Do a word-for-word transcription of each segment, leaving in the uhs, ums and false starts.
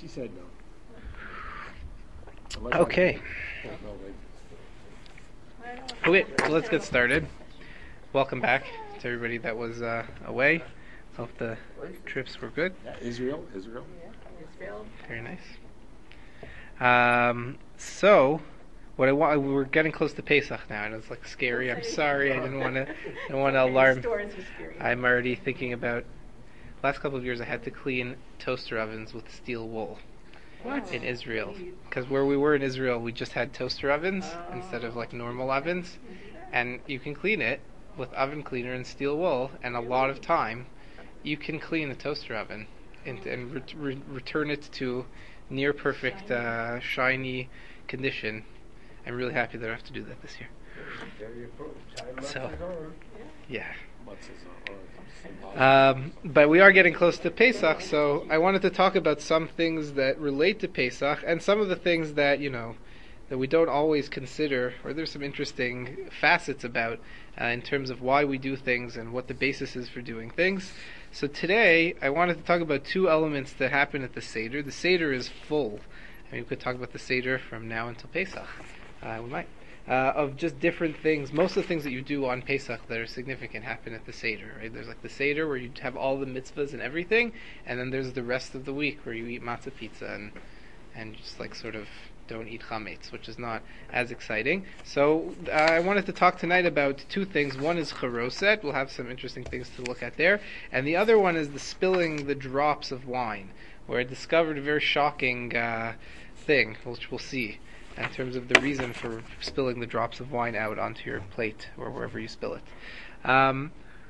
She said no. Okay. Okay, so let's get started. Welcome back to everybody that was uh, away. Hope the trips were good. Yeah, Israel, Israel. Israel. Very nice. Um, so, what I want, we're getting close to Pesach now, and it's like scary. I'm sorry, I didn't want to, I don't want to alarm. Stores are scary. I'm already thinking about. Last couple of years, I had to clean toaster ovens with steel wool. What? In Israel, because where we were in Israel, we just had toaster ovens Oh. instead of like normal ovens, and you can clean it with oven cleaner and steel wool, and a lot of time, you can clean a toaster oven and, and re- re- return it to near perfect, uh, shiny condition. I'm really happy that I have to do that this year. So, yeah. Um, but we are getting close to Pesach, so I wanted to talk about some things that relate to Pesach and some of the things that, you know, that we don't always consider, or there's some interesting facets about uh, in terms of why we do things and what the basis is for doing things. So today, I wanted to talk about two elements that happen at the Seder. The Seder is full. I mean, we could talk about the Seder from now until Pesach. Uh, we might. Uh, of just different things. Most of the things that you do on Pesach that are significant happen at the Seder, right? There's like the Seder where you have all the mitzvahs and everything, and then there's the rest of the week where you eat matzah pizza and and just like sort of don't eat chametz, which is not as exciting. So uh, I wanted to talk tonight about two things. One is charoset. We'll have some interesting things to look at there. And the other one is the spilling the drops of wine, where I discovered a very shocking uh, thing, which we'll see, in terms of the reason for spilling the drops of wine out onto your plate or wherever you spill it. Um,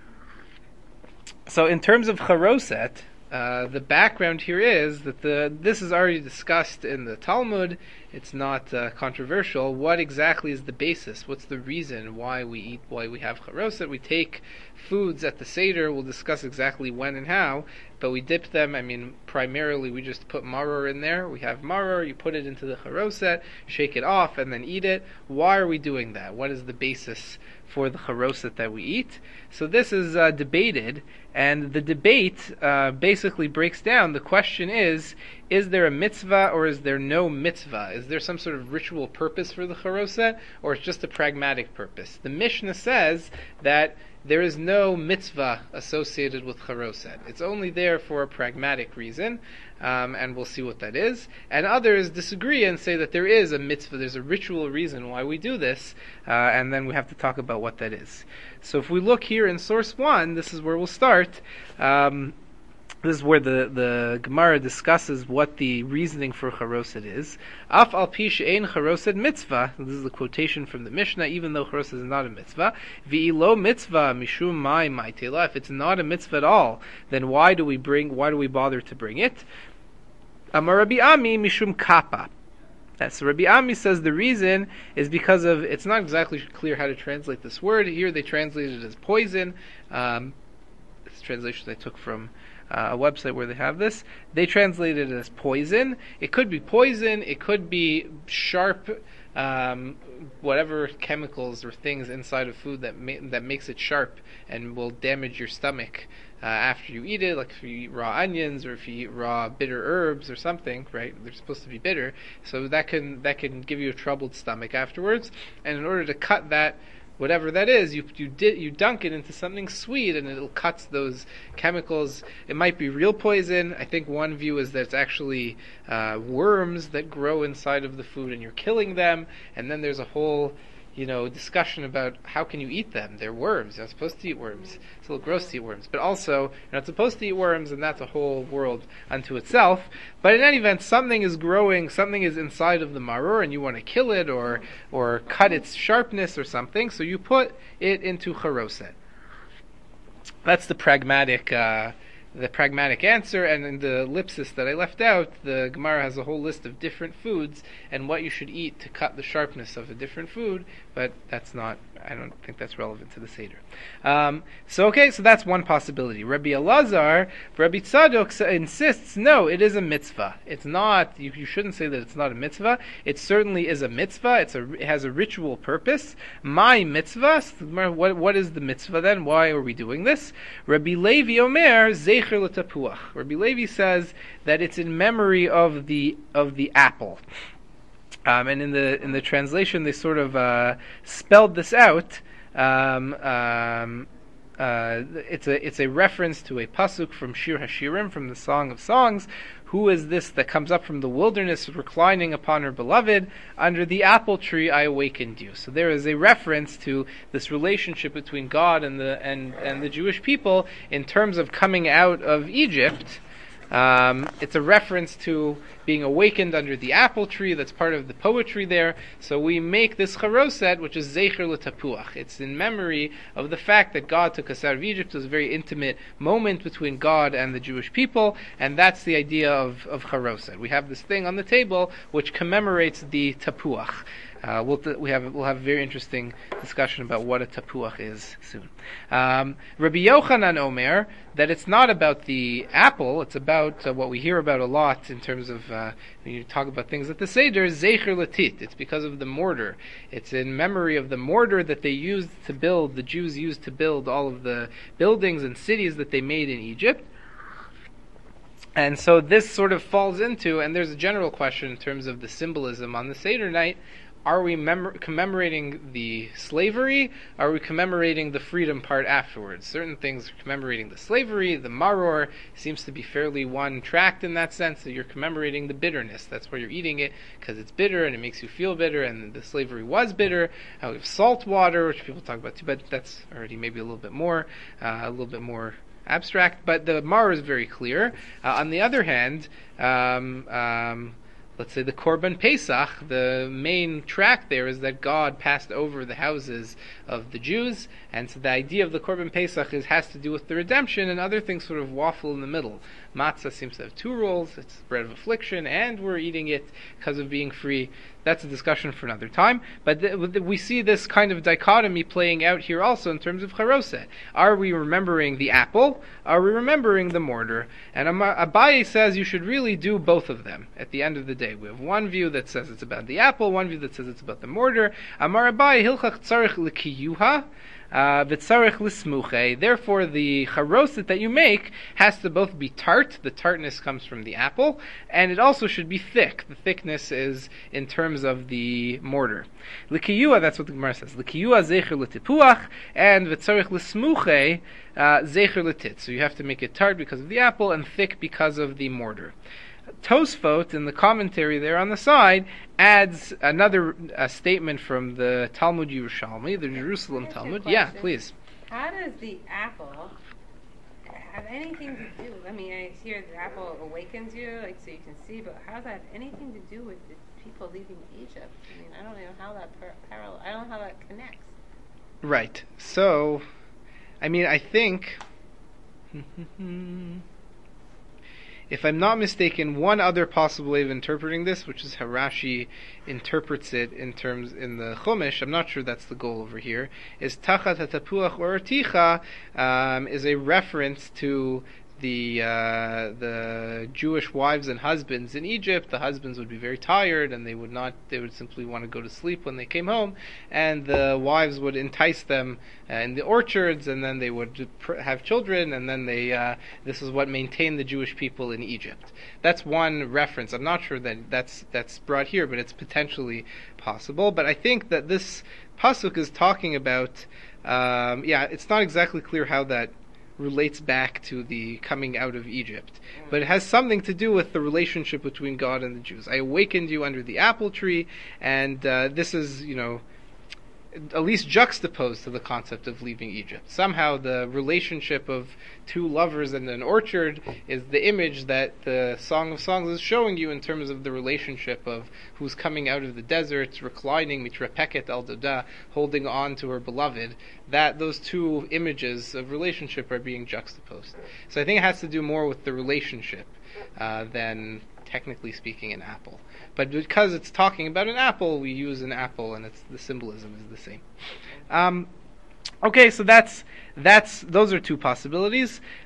so in terms of charoset, uh, the background here is that the this is already discussed in the Talmud. It's not uh, controversial. What exactly is the basis? What's the reason why we eat, why we have charoset? We take foods at the Seder. We'll discuss exactly when and how, but we dip them. I mean, primarily we just put maror in there. We have maror, you put it into the charoset, shake it off, and then eat it. Why are we doing that? What is the basis for the charoset that we eat? So this is uh, debated, and the debate uh, basically breaks down. The question is, is there a mitzvah or is there no mitzvah? Is there some sort of ritual purpose for the charoset, or it's just a pragmatic purpose? The Mishnah says that there is no mitzvah associated with charoset. It's only there for a pragmatic reason, um, and we'll see what that is. And others disagree and say that there is a mitzvah, there's a ritual reason why we do this, uh, and then we have to talk about what that is. So if we look here in source one, this is where we'll start. Um, This is where the, the Gemara discusses what the reasoning for charoset is. Af al pi she'ein charoset mitzvah. This is a quotation from the Mishnah, even though charoset is not a mitzvah. V'i lo mitzvah mishum mai mai tela. If it's not a mitzvah at all, then why do we bring? Why do we bother to bring it? Amar Rabbi Ami mishum kappa. So Rabbi Ami says the reason is because of, it's not exactly clear how to translate this word. Here they translate it as poison. Um, this translation I took from Uh, a website where they have this. They translate it as poison. It could be poison, it could be sharp, um, whatever chemicals or things inside of food that ma- that makes it sharp and will damage your stomach uh, after you eat it, like if you eat raw onions or if you eat raw bitter herbs or something, right? They're supposed to be bitter, so that can that can give you a troubled stomach afterwards. And in order to cut that, whatever that is, you you did you dunk it into something sweet, and it'll cut those chemicals. It might be real poison. I think one view is that it's actually uh, worms that grow inside of the food, and you're killing them. And then there's a whole, you know, discussion about how can you eat them? They're worms. You're not supposed to eat worms. It's a little gross to eat worms. But also, you're not supposed to eat worms, and that's a whole world unto itself. But in any event, something is growing, something is inside of the maror, and you want to kill it or or cut its sharpness or something, so you put it into charoset. That's the pragmatic uh, the pragmatic answer, and in the ellipsis that I left out, the Gemara has a whole list of different foods and what you should eat to cut the sharpness of a different food, but that's not, I don't think that's relevant to the Seder. Um, so okay, so that's one possibility. Rabbi Elazar, Rabbi Tzadok insists, no, it is a mitzvah. It's not, you, you shouldn't say that it's not a mitzvah. It certainly is a mitzvah. It's a, it has a ritual purpose. My mitzvah, what, what is the mitzvah then? Why are we doing this? Rabbi Levi Omer, Zecher zecher l'tapuach. Rabbi Levi says that it's in memory of the of the apple. Um, and in the in the translation, they sort of uh, spelled this out. Um, um, uh, it's a it's a reference to a pasuk from Shir Hashirim, from the Song of Songs. Who is this that comes up from the wilderness, reclining upon her beloved? Under the apple tree I awakened you. So there is a reference to this relationship between God and the and, and the Jewish people in terms of coming out of Egypt. Um, it's a reference to being awakened under the apple tree. That's part of the poetry there. So we make this charoset, which is zecher l'tapuach. It's in memory of the fact that God took us out of Egypt. It was a very intimate moment between God and the Jewish people, and that's the idea of, of charoset. We have this thing on the table which commemorates the tapuach. Uh, we'll th- we have we'll have a very interesting discussion about what a tapuach is soon. Um, Rabbi Yochanan Omer that it's not about the apple; it's about uh, what we hear about a lot in terms of uh, when you talk about things at the Seder, zecher latit. It's because of the mortar. It's in memory of the mortar that they used to build. The Jews used to build all of the buildings and cities that they made in Egypt. And so this sort of falls into, and there's a general question in terms of the symbolism on the Seder night. Are we mem- commemorating the slavery? Are we commemorating the freedom part afterwards? Certain things are commemorating the slavery. The maror seems to be fairly one-tracked in that sense, that you're commemorating the bitterness. That's why you're eating it, because it's bitter and it makes you feel bitter, and the slavery was bitter. Uh, we have salt water, which people talk about too, but that's already maybe a little bit more, uh, a little bit more abstract. But the maror is very clear. Uh, on the other hand, um, um, let's say the Korban Pesach, the main track there is that God passed over the houses of the Jews, and so the idea of the Korban Pesach is has to do with the redemption, and other things sort of waffle in the middle. Matzah seems to have two roles. It's bread of affliction, and we're eating it because of being free. That's a discussion for another time. But th- we see this kind of dichotomy playing out here also in terms of charoset. Are we remembering the apple? Are we remembering the mortar? And Abaye says you should really do both of them at the end of the day. We have one view that says it's about the apple, one view that says it's about the mortar. Amar Abaye hilchach tzarich l'kiyuha. Uh, Therefore, the charoset that you make has to both be tart. The tartness comes from the apple, and it also should be thick. The thickness is in terms of the mortar. L'kiyua, that's what the Gemara says. L'kiyua zecher l'tipuach, and v'tzarich l'smuche zecher l'tit. So you have to make it tart because of the apple, and thick because of the mortar. Tosfot, in the commentary there on the side, adds another uh, statement from the Talmud Yerushalmi, the Jerusalem Talmud. Yeah, please. How does the apple have anything to do? I mean, I hear the apple awakens you, like so you can see, but how does that have anything to do with the people leaving Egypt? I mean, I don't know how that par- parallel. I don't know how that connects. Right. So, I mean, I think. If I'm not mistaken, one other possible way of interpreting this, which is how Rashi interprets it in terms in the Chumash, I'm not sure that's the goal over here, is Tachat HaTapuach or Ticha um, is a reference to the uh, the Jewish wives and husbands in Egypt. The husbands would be very tired, and they would not. They would simply want to go to sleep when they came home, and the wives would entice them uh, in the orchards, and then they would pr- have children, and then they. Uh, this is what maintained the Jewish people in Egypt. That's one reference. I'm not sure that that's that's brought here, but it's potentially possible. But I think that this pasuk is talking about. Um, yeah, it's not exactly clear how that relates back to the coming out of Egypt. But it has something to do with the relationship between God and the Jews. I awakened you under the apple tree, and uh, this is, you know, at least juxtaposed to the concept of leaving Egypt. Somehow the relationship of two lovers in an orchard is the image that the Song of Songs is showing you in terms of the relationship of who's coming out of the desert, reclining, mitrapeket al doda, holding on to her beloved. That those two images of relationship are being juxtaposed. So I think it has to do more with the relationship uh, than technically speaking an apple. But because it's talking about an apple, we use an apple, and it's the symbolism is the same. Um, okay, so that's that's those are two possibilities.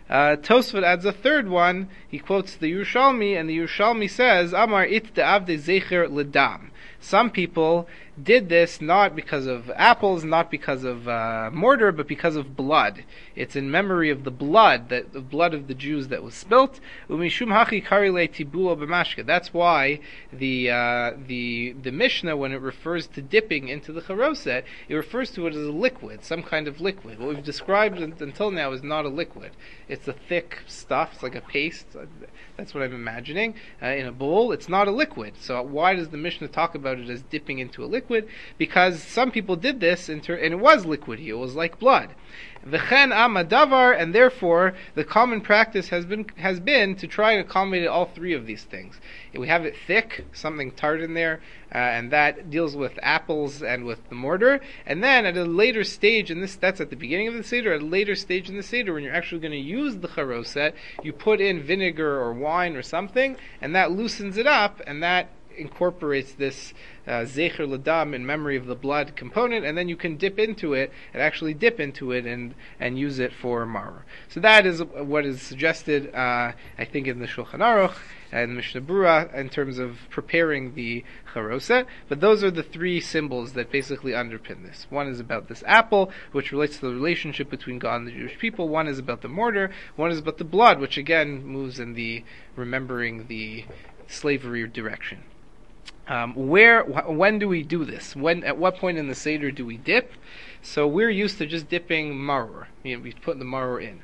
Uh, Tosfot adds a third one. He quotes the Yerushalmi, and the Yerushalmi says, Amar it de'avde zecher ledam. Some people did this not because of apples, not because of uh, mortar, but because of blood. It's in memory of the blood, that the blood of the Jews that was spilt. Umishum hachi karile tibulo b'mashka. That's why the uh, the the Mishnah, when it refers to dipping into the charoset, it refers to it as a liquid, some kind of liquid. What we've described until now is not a liquid. It's a thick stuff. It's like a paste. That's what I'm imagining uh, in a bowl. It's not a liquid. So why does the Mishnah talk about it as dipping into a liquid? Because some people did this, and it was liquidy. It was like blood. V'chen amadavar, and therefore the common practice has been has been to try and accommodate all three of these things. We have it thick, something tart in there, uh, and that deals with apples and with the mortar. And then at a later stage, and this that's at the beginning of the Seder, at a later stage in the Seder, when you're actually going to use the charoset, you put in vinegar or wine or something, and that loosens it up, and that incorporates this uh, zecher ledam, in memory of the blood component, and then you can dip into it and actually dip into it and and use it for maror. So that is what is suggested, uh, I think, in the Shulchan Aruch and Mishnah Berurah in terms of preparing the charoset. But those are the three symbols that basically underpin this. One is about this apple, which relates to the relationship between God and the Jewish people. One is about the mortar. One is about the blood, which again moves in the remembering the slavery direction. Um, where, wh- when do we do this? When, at what point in the Seder do we dip? So we're used to just dipping maror. You know, we put the maror in.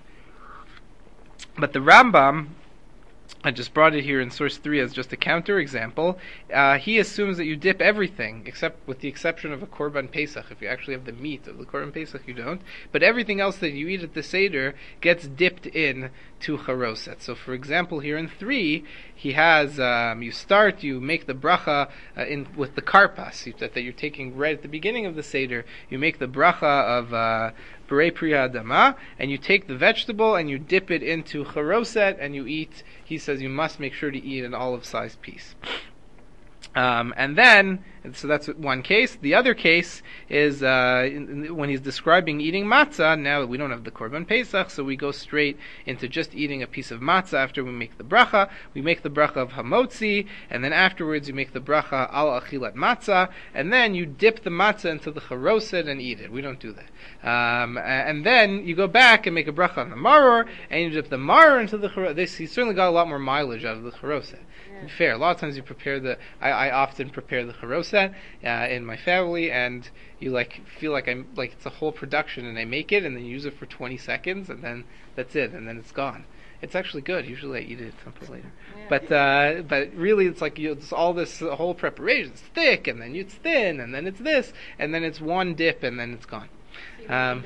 But the Rambam, I just brought it here in source three as just a counter example. Uh, he assumes that you dip everything, except with the exception of a Korban Pesach. If you actually have the meat of the Korban Pesach, you don't. But everything else that you eat at the Seder gets dipped in to charoset. So, for example, here in three, he has um, you start, you make the bracha uh, in with the karpas that, that you're taking right at the beginning of the Seder. You make the bracha of uh, Berei Priya Adama, and you take the vegetable and you dip it into charoset and you eat. He says you must make sure to eat an olive-sized piece. Um, and then, and so that's one case. The other case is uh, in, in, when he's describing eating matzah. Now we don't have the Korban Pesach, so we go straight into just eating a piece of matzah after we make the bracha. We make the bracha of hamotzi, and then afterwards you make the bracha al achilat matzah, and then you dip the matzah into the charoset and eat it. We don't do that. Um, and then you go back and make a bracha on the maror, and you dip the maror into the charoset. This, he certainly got a lot more mileage out of the charoset. Fair. A lot of times you prepare the. I, I often prepare the charoset uh, in my family, and you like feel like I'm like it's a whole production, and I make it, and then use it for twenty seconds, and then that's it, and then it's gone. It's actually good. Usually I eat it at some point later, yeah. but uh, but really it's like you, it's all this uh, whole preparation. It's thick, and then it's thin, and then it's this, and then it's one dip, and then it's gone. So um,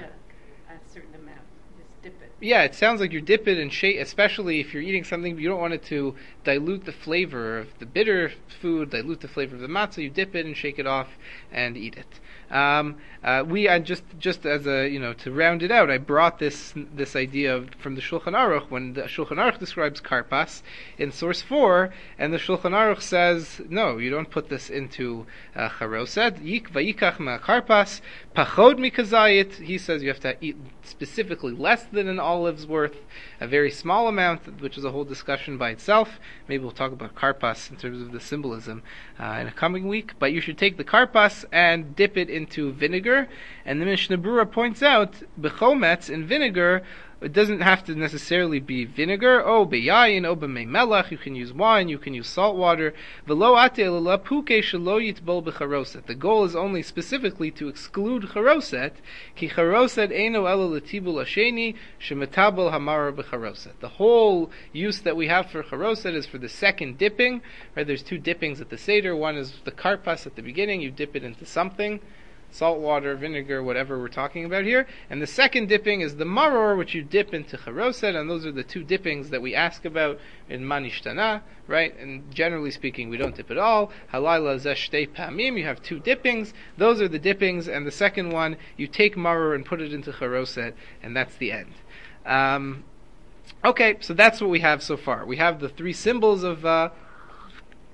a certain amount. Dip it. Yeah, it sounds like you dip it and shake, especially if you're eating something, you don't want it to dilute the flavor of the bitter food, dilute the flavor of the matzah. You dip it and shake it off and eat it. Um, uh, we, I just, just as a, you know, to round it out, I brought this, this idea of, from the Shulchan Aruch, when the Shulchan Aruch describes karpas in source four, and the Shulchan Aruch says, no, you don't put this into uh, charoset. Yik vayikach ma karpas, pachod mikazayit. He says you have to eat specifically less than an olive's worth, a very small amount, which is a whole discussion by itself. Maybe we'll talk about karpas in terms of the symbolism uh, in a coming week. But you should take the karpas and dip it into vinegar. And the Mishnah Berurah points out, bechometz, in vinegar, it doesn't have to necessarily be vinegar. Oh, beyayin, oh, b'mei melach. You can use wine. You can use salt water. V'lo ate l'la puke shelo yitbol b'charoset. The goal is only specifically to exclude charoset. Ki charoset eino elo l'tibul hasheni shemetabel hamara b'charoset. The whole use that we have for charoset is for the second dipping. Right? There's two dippings at the Seder. One is the karpas at the beginning. You dip it into something. Salt water, vinegar, whatever we're talking about here. And the second dipping is the maror, which you dip into charoset, and those are the two dippings that we ask about in manishtana, right? And generally speaking, we don't dip at all. Halayla zeshtei pamim, you have two dippings. Those are the dippings, and the second one, you take maror and put it into charoset, and that's the end. Um, okay, so that's what we have so far. We have the three symbols of uh,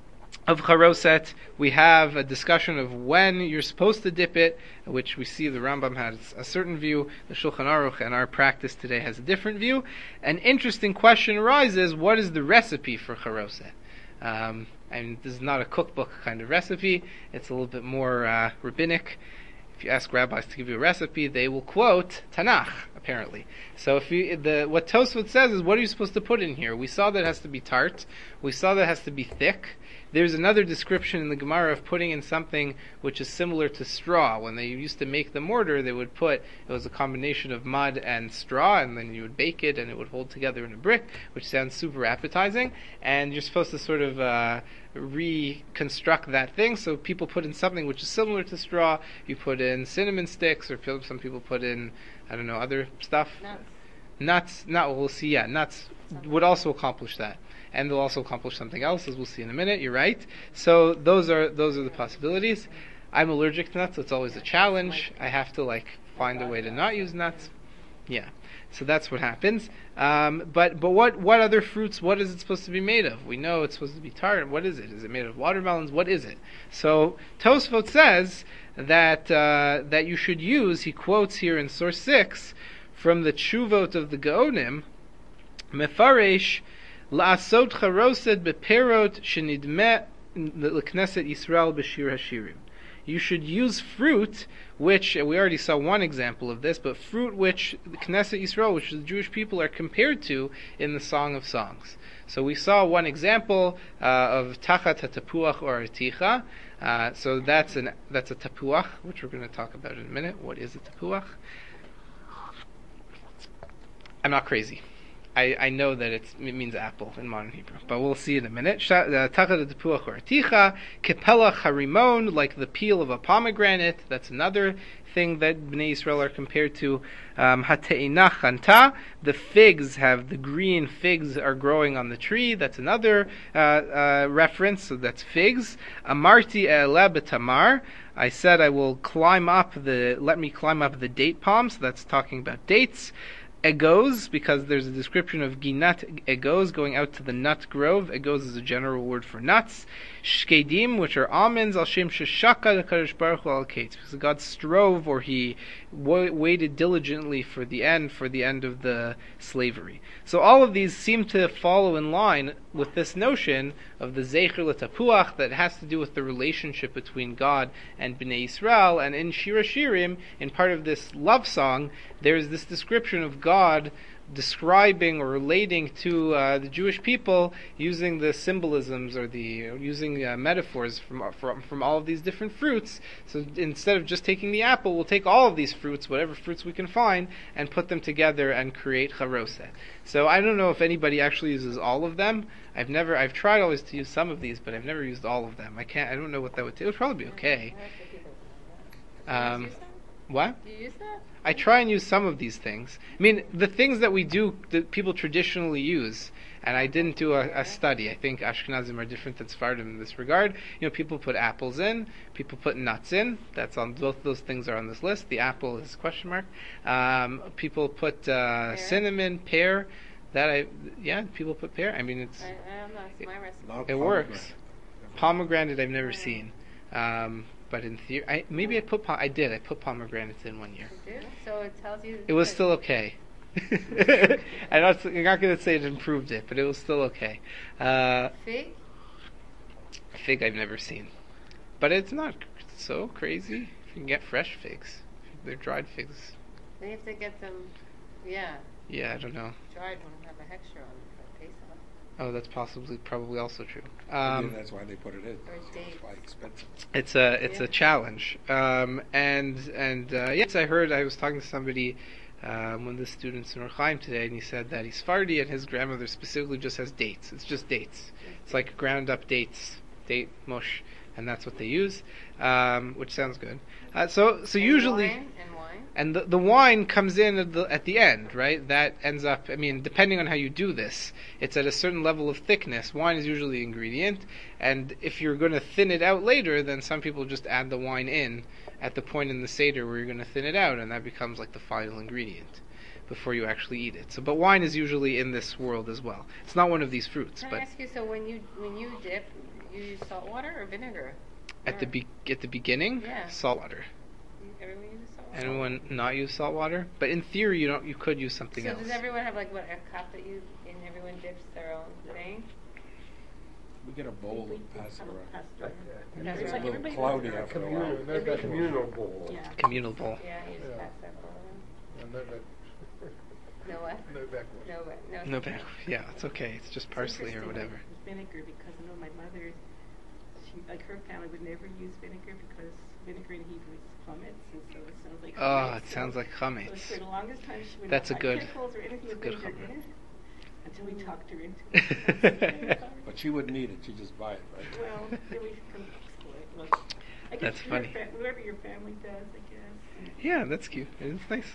of charoset. We have a discussion of when you're supposed to dip it, which we see the Rambam has a certain view, the Shulchan Aruch and our practice today has a different view. An interesting question arises: what is the recipe for charoset? Um, and this is not a cookbook kind of recipe. It's a little bit more uh, rabbinic. If you ask rabbis to give you a recipe, they will quote Tanakh, apparently. So if you, the what Tosfot says is, what are you supposed to put in here? We saw that it has to be tart. We saw that it has to be thick. There's another description in the Gemara of putting in something which is similar to straw. When they used to make the mortar, they would put, it was a combination of mud and straw, and then you would bake it and it would hold together in a brick, which sounds super appetizing. And you're supposed to sort of uh, reconstruct that thing. So people put in something which is similar to straw. You put in cinnamon sticks, or some people put in, I don't know, other stuff. Nuts. Nuts, not, we'll see, yeah, nuts would also accomplish that. And they'll also accomplish something else, as we'll see in a minute. You're right. So those are those are the possibilities. I'm allergic to nuts, so it's always a challenge. I have to like find a way to not use nuts. Yeah. So that's what happens. Um, but but what what other fruits? What is it supposed to be made of? We know it's supposed to be tart. What is it? Is it made of watermelons? What is it? So Tosfot says that uh, that you should use. He quotes here in source six from the Tshuvot of the Gaonim, Mefaresh. La'asot charoset beperot shenidme l'knesset Yisrael b'shir hashirim. You should use fruit, which, we already saw one example of this, but fruit which the Knesset Yisrael, which the Jewish people are compared to in the Song of Songs. So we saw one example uh, of tachat hatapuach or articha. Uh, so that's an that's a tapuach, which we're going to talk about in a minute. What is a tapuach? I'm not crazy. I, I know that it's, it means apple in modern Hebrew, but we'll see in a minute. Tachat tepuach or articha, kepelach harimon, like the peel of a pomegranate. That's another thing that Bnei Yisrael are compared to. Um, Hate'ina chanta, the figs have, the green figs are growing on the tree. That's another uh, uh, reference, so that's figs. Amarti e'eleh b'tamar, I said I will climb up the, let me climb up the date palm, so that's talking about dates. Egos, because there's a description of ginat egos, going out to the nut grove. Egos is a general word for nuts. Shkedim, which are almonds. Al shem sheshaka l'kadosh baruch hu al kates, because God strove, or He waited diligently for the end, for the end of the slavery. So all of these seem to follow in line with this notion of the zecher l'tapuach, that has to do with the relationship between God and Bnei Yisrael. And in Shir Hashirim, in part of this love song, there is this description of God describing or relating to uh, the Jewish people using the symbolisms or the uh, using uh, metaphors from, from from all of these different fruits. So instead of just taking the apple, we'll take all of these fruits, whatever fruits we can find, and put them together and create charoset. So I don't know if anybody actually uses all of them. I've never, I've tried always to use some of these, but I've never used all of them. I can't, I don't know what that would take. It would probably be okay. Um, what? Do you use that? I try and use some of these things. I mean, the things that we do, that people traditionally use, and I didn't do a, a study. I think Ashkenazim are different than Sephardim in this regard. You know, people put apples in, people put nuts in. That's on, both those things are on this list. The apple is question mark. Um, people put uh, cinnamon, pear. That I, yeah, people put pear. I mean, it's. I, I don't know. It's my recipe. It works. Pomegranate, I've never seen. Um, But in theory, I, maybe I put pom- I did. I put pomegranates in one year. You do? So it tells you. It was still okay. I'm not, I'm not going to say it improved it, but it was still okay. Uh, Fig? Fig I've never seen, but it's not so crazy. You can get fresh figs. They're dried figs. Then you have to get them. Yeah. Yeah, I don't know. Dried won't have a hexture on it for Pesach. Oh, that's possibly probably also true. Um, Um, that's why they put it in. Or So dates. it's why expensive. It's a it's Yeah. a challenge, um, and and uh, yes, I heard. I was talking to somebody, um, one of the students in Orchaim today, and he said that he's Sephardi and his grandmother specifically just has dates. It's just dates. It's like ground up dates, date mush, and that's what they use, um, which sounds good. Uh, so so And usually. Wine and wine? And the, the wine comes in at the, at the end, right? That ends up, I mean, depending on how you do this, it's at a certain level of thickness. Wine is usually the ingredient, and if you're going to thin it out later, then some people just add the wine in at the point in the Seder where you're going to thin it out, and that becomes like the final ingredient. before you actually eat it. So, but wine is usually in this world as well. It's not one of these fruits, Can but I ask you, so when you when you dip, you use salt water or vinegar? at the be- at the beginning, Yeah. salt water. Everyone uses salt water? Anyone not use salt water? But in theory, you don't. You could use something so else. does everyone have like what a cup that you and everyone dips their own thing? We get a bowl and pass it around. Pass it around. It's Pass a it little around. cloudy after a while. Communal, there's that communal bowl. Yeah. Communal bowl. Yeah, you just Yeah. pass that bowl around. And that- that- No what? No backwards. No what? No. No back. Yeah, it's okay. It's just parsley or whatever. With vinegar, because I know my mother, she like her family would never use vinegar because vinegar in Hebrew is chametz, and so it sounds like. Oh, chametz. it sounds like So for chametz. the longest time, she would That's not a buy good- pickles or anything with good vinegar in chametz. it, until we talked her into it. But she wouldn't eat it, she'd just buy it, right? Well, then we can explore it. Look, I guess That's your funny. fa- whatever your family does, I guess. Yeah, that's cute. It's nice.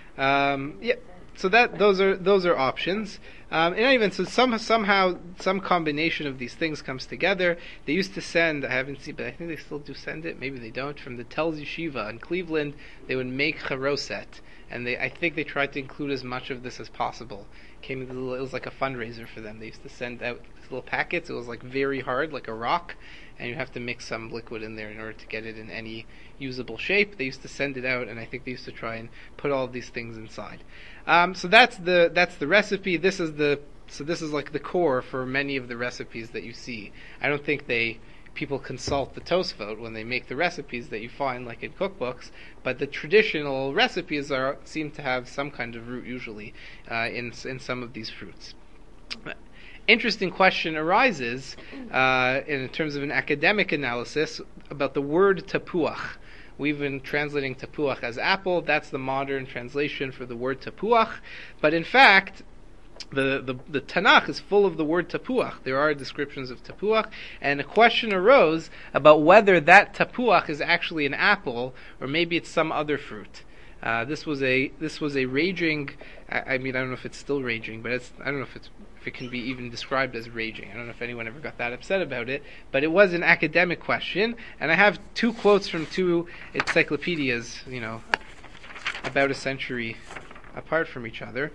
Um, yeah. So that those are those are options. Um, and even so, some somehow some combination of these things comes together. They used to send. I haven't seen, but I think they still do send it. Maybe they don't. From the Telz Yeshiva in Cleveland, they would make charoset, and they I think they tried to include as much of this as possible. Came with a little, it was like a fundraiser for them. They used to send out these little packets. It was like very hard, like a rock, and you have to mix some liquid in there in order to get it in any usable shape. They used to send it out, and I think they used to try and put all of these things inside. Um, so that's the that's the recipe. This is the so this is like the core for many of the recipes that you see. I don't think they people consult the Tosfot when they make the recipes that you find like in cookbooks, but the traditional recipes are seem to have some kind of root usually uh, in in some of these fruits. Interesting question arises uh, in terms of an academic analysis about the word tapuach. We've been translating tapuach as apple. That's the modern translation for the word tapuach. But in fact, the, the, the Tanakh is full of the word tapuach. There are descriptions of tapuach, and a question arose about whether that tapuach is actually an apple or maybe it's some other fruit. Uh, this was a this was a raging. I, I mean, I don't know if it's still raging, but it's I don't know if it's if it can be even described as raging. I don't know if anyone ever got that upset about it, but it was an academic question, and I have two quotes from two encyclopedias, you know, about a century apart from each other.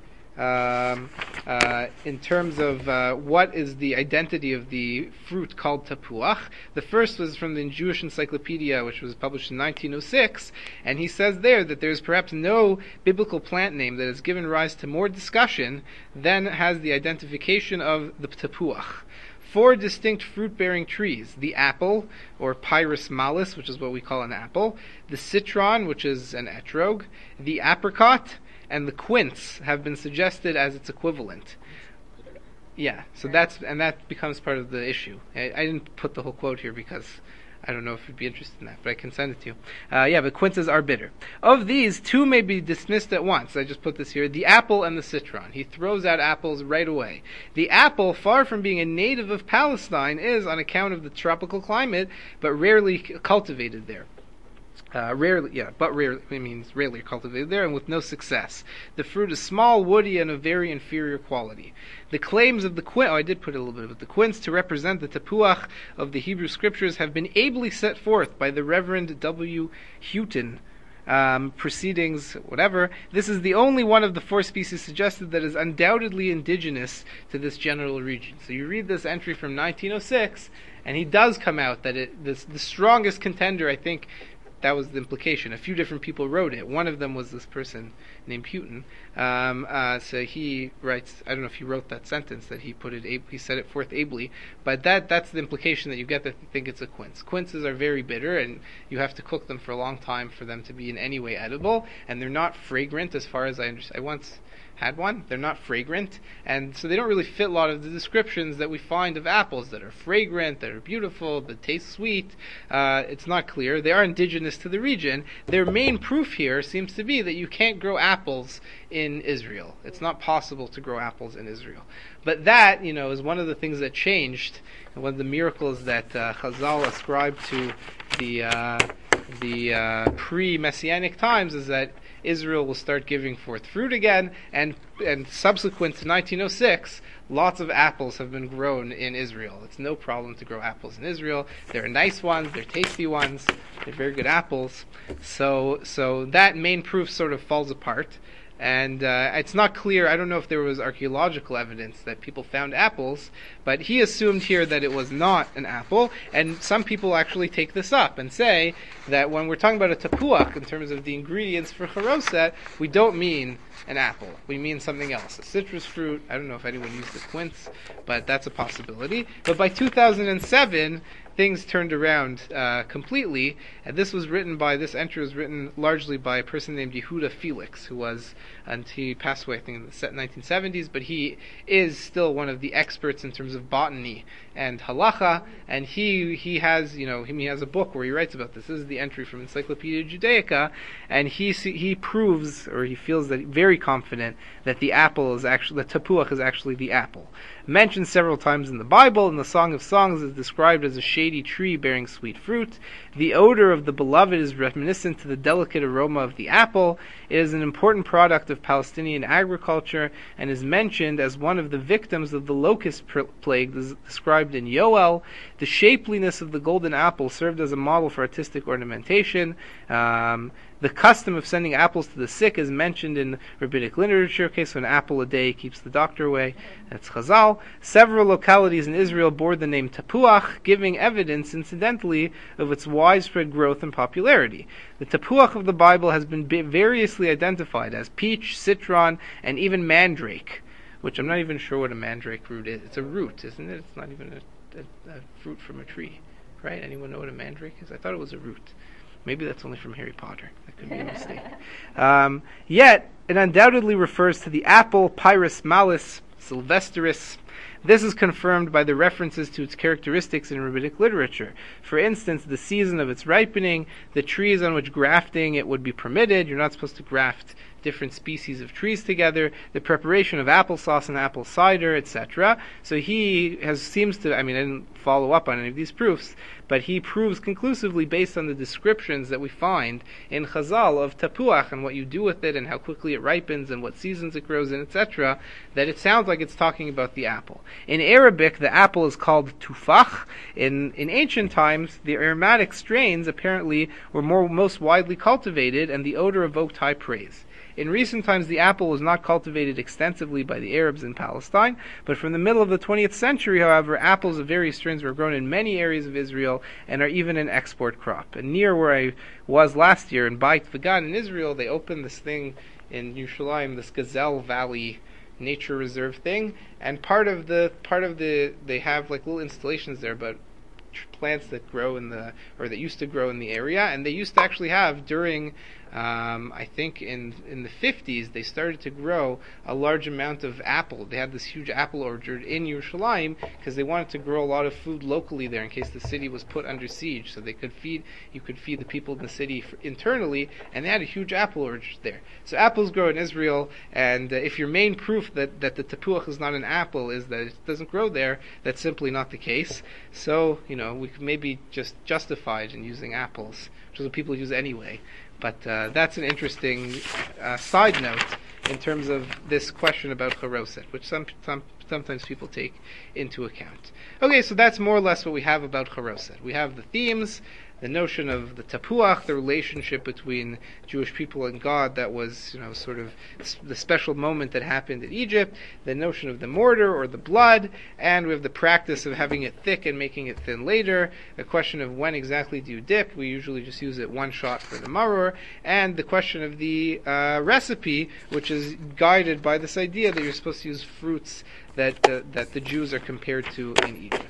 Um, uh, in terms of uh, what is the identity of the fruit called tapuach. The first was from the Jewish Encyclopedia, which was published in nineteen oh six, and he says there that there is perhaps no biblical plant name that has given rise to more discussion than has the identification of the tapuach. Four distinct fruit-bearing trees: the apple, or Pyrus malis, which is what we call an apple; the citron, which is an etrog; the apricot, and the quince have been suggested as its equivalent. Yeah, so that's and that becomes part of the issue. I, I didn't put the whole quote here because I don't know if you'd be interested in that, but I can send it to you. Uh, yeah, but quinces are bitter. Of these, two may be dismissed at once. I just put this here: the apple and the citron. He throws out apples right away. The apple, far from being a native of Palestine, is on account of the tropical climate, but rarely cultivated there. Uh, rarely, yeah, but rarely, it means rarely cultivated there, and with no success. The fruit is small, woody, and of very inferior quality. The claims of the quince, oh, I did put a little bit of the quince to represent the tapuach of the Hebrew Scriptures have been ably set forth by the Reverend W. Houghton. Um, proceedings, whatever. This is the only one of the four species suggested that is undoubtedly indigenous to this general region. So you read this entry from nineteen oh six, and he does come out that it this the strongest contender, I think. That was the implication. A few different people wrote it. One of them was this person named Houghton. Um, uh, so he writes, I don't know if he wrote that sentence, that he put it, he said it forth ably, but that that's the implication that you get, that you think it's a quince. Quinces are very bitter, and you have to cook them for a long time for them to be in any way edible, and they're not fragrant as far as I understand. I once had one. They're not fragrant, and so they don't really fit a lot of the descriptions that we find of apples that are fragrant, that are beautiful, that taste sweet. Uh, it's not clear. They are indigenous to the region. Their main proof here seems to be that you can't grow apples in Israel. It's not possible to grow apples in Israel. But that, you know, is one of the things that changed, and one of the miracles that uh, Chazal ascribed to the uh, the uh, pre-Messianic times, is that Israel will start giving forth fruit again, and and subsequent to nineteen oh six, lots of apples have been grown in Israel. It's no problem to grow apples in Israel. They're nice ones, they're tasty ones, they're very good apples. So so that main proof sort of falls apart. And uh, it's not clear, I don't know if there was archaeological evidence that people found apples, but he assumed here that it was not an apple, and some people actually take this up and say that when we're talking about a tapuach in terms of the ingredients for charoset, we don't mean an apple. We mean something else, a citrus fruit. I don't know if anyone used the quince, but that's a possibility. But by two thousand seven, things turned around uh, completely, and this was written by, this entry was written largely by a person named Yehuda Felix, who was, and he passed away I think in the nineteen seventies, but he is still one of the experts in terms of botany and halacha, and he he has, you know, he has a book where he writes about this. This is the entry from Encyclopedia Judaica, and he he proves, or he feels that very confident that the apple is actually, the tapuach is actually the apple. Mentioned several times in the Bible, in the Song of Songs is described as a shady tree bearing sweet fruit. The odor of the beloved is reminiscent to the delicate aroma of the apple. It is an important product of Palestinian agriculture and is mentioned as one of the victims of the locust pr- plague as described in Yoel. The shapeliness of the golden apple served as a model for artistic ornamentation. Um, The custom of sending apples to the sick is mentioned in rabbinic literature. Okay, so an apple a day keeps the doctor away. That's Chazal. Several localities in Israel bore the name Tapuach, giving evidence, incidentally, of its widespread growth and popularity. The Tapuach of the Bible has been variously identified as peach, citron, and even mandrake, which I'm not even sure what a mandrake root is. It's a root, isn't it? It's not even a, a, a fruit from a tree, right? Anyone know what a mandrake is? I thought it was a root. Maybe that's only from Harry Potter. That could be a mistake. Um, yet, it undoubtedly refers to the apple, Pyrus malis sylvestris. This is confirmed by the references to its characteristics in rabbinic literature. For instance, the season of its ripening, the trees on which grafting it would be permitted. You're not supposed to graft different species of trees together, the preparation of applesauce and apple cider, et cetera. So he has seems to, I mean, I didn't follow up on any of these proofs, but he proves conclusively based on the descriptions that we find in Chazal of tapuach and what you do with it and how quickly it ripens and what seasons it grows in, et cetera, that it sounds like it's talking about the apple. In Arabic, the apple is called tufach. In in ancient times, the aromatic strains apparently were more most widely cultivated, and the odor evoked high praise. In recent times, the apple was not cultivated extensively by the Arabs in Palestine, but from the middle of the twentieth century, however, apples of various strains were grown in many areas of Israel and are even an export crop. And near where I was last year, in Beit Vegan in Israel, they opened this thing in Yerushalayim, this Gazelle Valley nature reserve thing, and part of the part of the they have like little installations there, but plants that grow in the or that used to grow in the area, and they used to actually have during um, I think in in the fifties they started to grow a large amount of apple. They had this huge apple orchard in Yerushalayim because they wanted to grow a lot of food locally there in case the city was put under siege, so they could feed you could feed the people in the city for, internally, and they had a huge apple orchard there. So apples grow in Israel, and uh, if your main proof that, that the tapuach is not an apple is that it doesn't grow there, that's simply not the case. So, you know, we could maybe just justified in using apples, which is what people use anyway. But uh, that's an interesting uh, side note in terms of this question about charoset, which some, some sometimes people take into account. Okay, so that's more or less what we have about charoset. We have the themes, the notion of the tapuach, the relationship between Jewish people and God that was, you know, sort of the special moment that happened in Egypt, the notion of the mortar or the blood, and we have the practice of having it thick and making it thin later, the question of when exactly do you dip. We usually just use it one shot for the maror, and the question of the uh, recipe, which is guided by this idea that you're supposed to use fruits that uh, that the Jews are compared to in Egypt.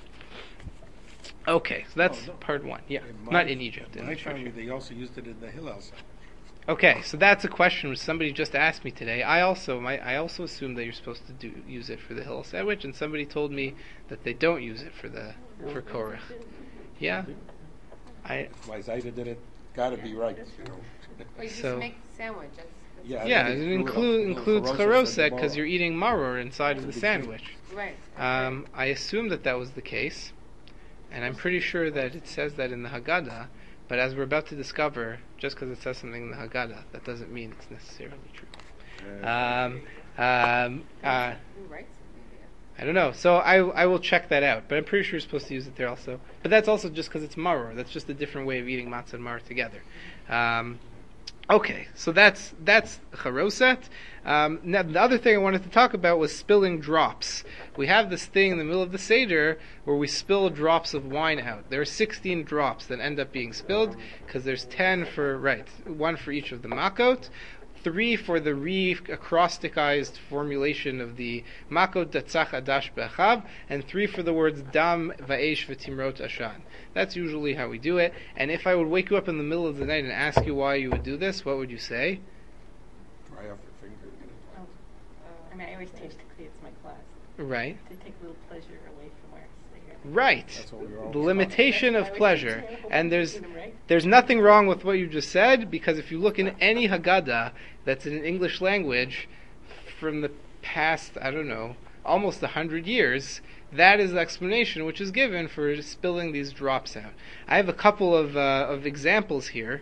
Okay, so that's Oh, no. part one. Yeah, In my- not in Egypt. In In my the church. family, they also used it in the Hillel side. Okay, so that's a question which somebody just asked me today. I also, my, I also assumed that you're supposed to do use it for the Hillel sandwich, and somebody told me that they don't use it for the for korach. Yeah, I My Zaida did it. Gotta be right. You know. Or you just So- make the sandwich. That's, that's Yeah, yeah, I it think it's include, little- includes little charoset charoset because you're eating maror inside of the Big sandwich. right. Um, I assumed that that was the case, and I'm pretty sure that it says that in the Haggadah. But as we're about to discover, just because it says something in the Haggadah, that doesn't mean it's necessarily true. Um, um, uh, Who writes it? I don't know. So I I will check that out. But I'm pretty sure you're supposed to use it there also. But that's also just because it's maror. That's just a different way of eating matzah and maror together. Um, Okay, so that's that's charoset. Um, now the other thing I wanted to talk about was spilling drops. We have this thing in the middle of the Seder where we spill drops of wine out. There are sixteen drops that end up being spilled because there's ten for, right, one for each of the makot, three for the re-acrosticized formulation of the makot datzach adash be'achav, and three for the words dam va'esh v'timrot ashan. That's usually how we do it. And if I would wake you up in the middle of the night and ask you why you would do this, what would you say? Dry off your fingers. Oh, I mean, I always taste to clean it's my class. Right. To take a little pleasure away from where it's there. Right. That's what we were all The limitation I of always pleasure. taste it, And there's them, right? there's nothing wrong with what you just said, because if you look in any Haggadah that's in English language from the past, I don't know, almost a hundred years, that is the explanation which is given for spilling these drops out. I have a couple of uh, of examples here.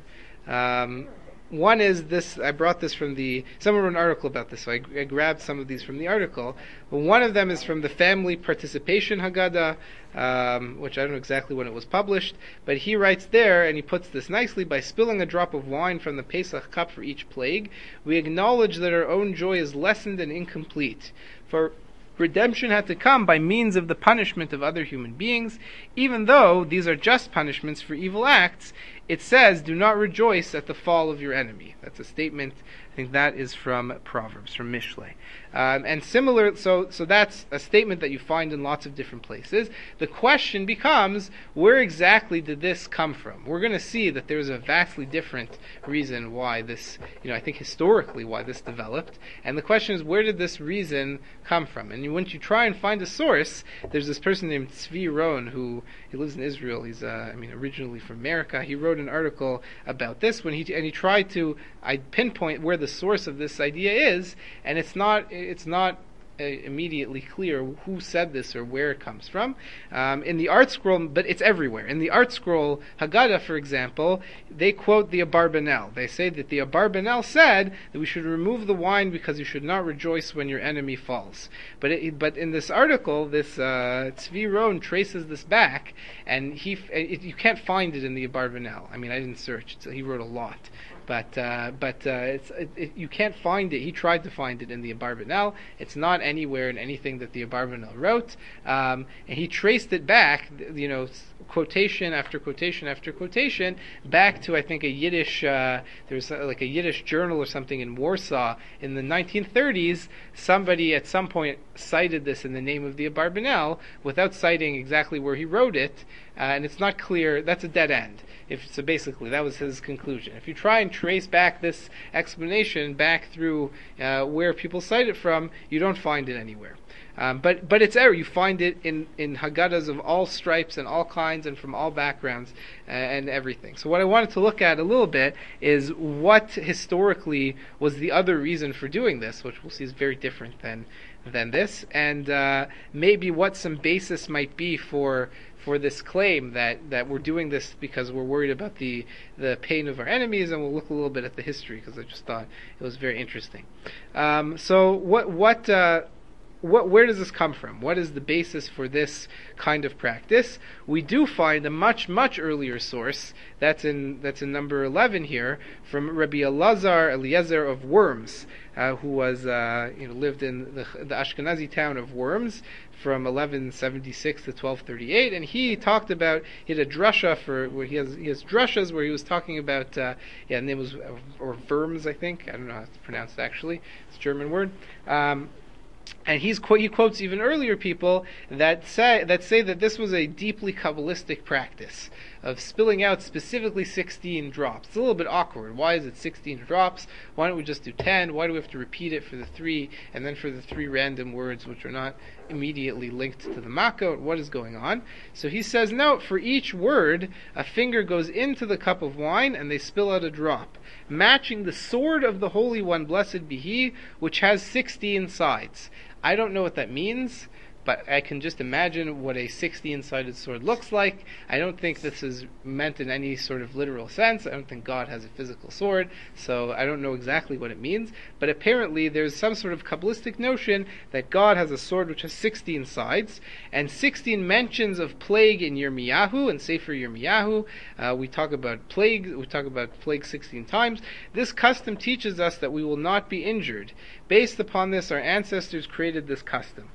Um, one is this, I brought this from the, someone wrote an article about this, so I, I grabbed some of these from the article. But one of them is from the Family Participation Haggadah, um, which I don't know exactly when it was published, but he writes there, and he puts this nicely, by spilling a drop of wine from the Pesach cup for each plague, we acknowledge that our own joy is lessened and incomplete. For redemption had to come by means of the punishment of other human beings. Even though these are just punishments for evil acts, it says, do not rejoice at the fall of your enemy. That's a statement, I think that is from Proverbs, from Mishlei. Um, and similar, so so that's a statement that you find in lots of different places. The question becomes, where exactly did this come from? We're going to see that there's a vastly different reason why this, you know, I think historically why this developed. And the question is, where did this reason come from? And you, once you try and find a source, there's this person named Tzvi Ron who he lives in Israel. He's, uh, I mean, originally from America. He wrote an article about this when he and he tried to I pinpoint where the source of this idea is, and it's not. It's not uh, immediately clear who said this or where it comes from. Um, in the Art Scroll, but it's everywhere. In the Art Scroll Haggadah, for example, they quote the Abarbanel. They say that the Abarbanel said that we should remove the wine because you should not rejoice when your enemy falls. But it, but in this article, this uh, Tzvi Ron traces this back, and he it, you can't find it in the Abarbanel. I mean, I didn't search, so he wrote a lot. But uh, but uh, it's it, it, you can't find it. He tried to find it in the Abarbanel. It's not anywhere in anything that the Abarbanel wrote. Um, and he traced it back, you know, quotation after quotation after quotation, back to I think a Yiddish. Uh, there was like a Yiddish journal or something in Warsaw in the nineteen thirties. Somebody at some point cited this in the name of the Abarbanel without citing exactly where he wrote it, uh, and it's not clear. That's a dead end. If, so basically, that was his conclusion. If you try and trace back this explanation back through uh, where people cite it from, you don't find it anywhere. Um, but but it's error. You find it in, in Haggadahs of all stripes and all kinds and from all backgrounds uh, and everything. So what I wanted to look at a little bit is what historically was the other reason for doing this, which we'll see is very different than than this, and uh, maybe what some basis might be for for this claim that, that we're doing this because we're worried about the the pain of our enemies, and we'll look a little bit at the history because I just thought it was very interesting. Um, so what what uh, what where does this come from? What is the basis for this kind of practice? We do find a much much earlier source that's in that's in number eleven here from Rabbi Elazar Eliezer of Worms, uh, who was uh, you know lived in the, the Ashkenazi town of Worms from eleven seventy-six to twelve thirty-eight, and he talked about, he had a drasha for, where he has he has drushas where he was talking about, uh, yeah, the name was, or Worms, I think, I don't know how it's pronounced actually, it's a German word, um, and he's he quotes even earlier people that say that say that this was a deeply Kabbalistic practice of spilling out specifically sixteen drops. It's a little bit awkward. Why is it sixteen drops? Why don't we just do ten? Why do we have to repeat it for the three, and then for the three random words which are not immediately linked to the makot? What is going on? So he says, no, for each word, a finger goes into the cup of wine, and they spill out a drop, matching the sword of the Holy One, blessed be He, which has sixteen sides. I don't know what that means, but I can just imagine what a sixteen-sided sword looks like. I don't think this is meant in any sort of literal sense. I don't think God has a physical sword, so I don't know exactly what it means. But apparently there's some sort of Kabbalistic notion that God has a sword which has sixteen sides, and sixteen mentions of plague in Yirmiyahu, and Sefer Yirmiyahu. Uh, we talk about plague, we talk about plague sixteen times. This custom teaches us that we will not be injured. Based upon this, our ancestors created this custom.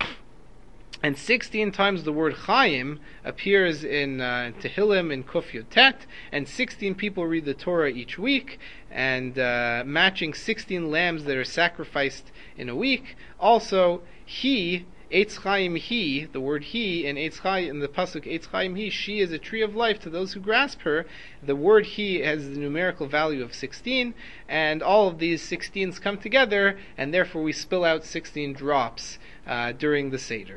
And sixteen times the word Chaim appears in uh, Tehillim in Kuf Yud Tet, and sixteen people read the Torah each week, and uh, matching sixteen lambs that are sacrificed in a week. Also, he, Eitz Chaim he, the word he in Eitz Chaim, in the pasuk Eitz Chaim he, she is a tree of life to those who grasp her. The word he has the numerical value of sixteen, and all of these sixteens come together, and therefore we spill out sixteen drops uh, during the Seder.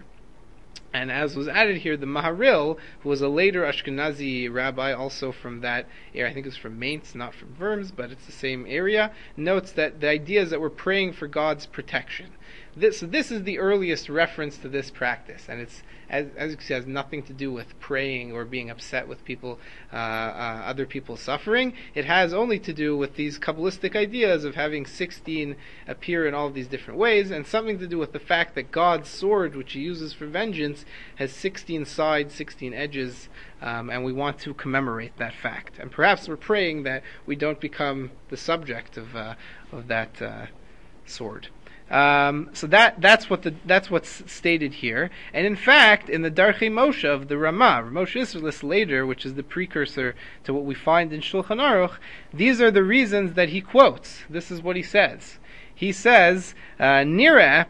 And as was added here, the Maharil, who was a later Ashkenazi rabbi, also from that area, I think it's from Mainz, not from Worms, but it's the same area, notes that the idea is that we're praying for God's protection. This, so this is the earliest reference to this practice, and it's, as, as you can see, has nothing to do with praying or being upset with people, uh, uh, other people suffering. It has only to do with these Kabbalistic ideas of having sixteen appear in all of these different ways, and something to do with the fact that God's sword, which he uses for vengeance, has sixteen sides, sixteen edges, um, and we want to commemorate that fact. And perhaps we're praying that we don't become the subject of uh, of that uh, sword. Um, so that that's what the that's what's stated here, and in fact, in the Darchei Moshe of the Ramah, Moshe Isserles later, which is the precursor to what we find in Shulchan Aruch, these are the reasons that he quotes. This is what he says. He says, uh, "Nira."